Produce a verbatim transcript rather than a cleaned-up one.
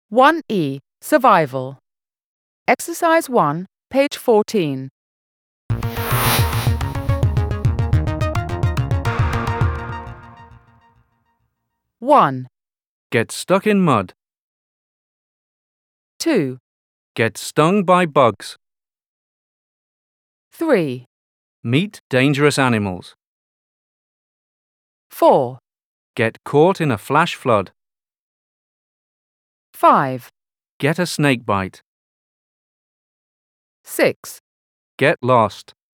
one E. Survival. Exercise one, page fourteen. one. Get stuck in mud. two. Get stung by bugs. three. Meet dangerous animals. four. Get caught in a flash flood. five. Get a snake bite. six. Get lost.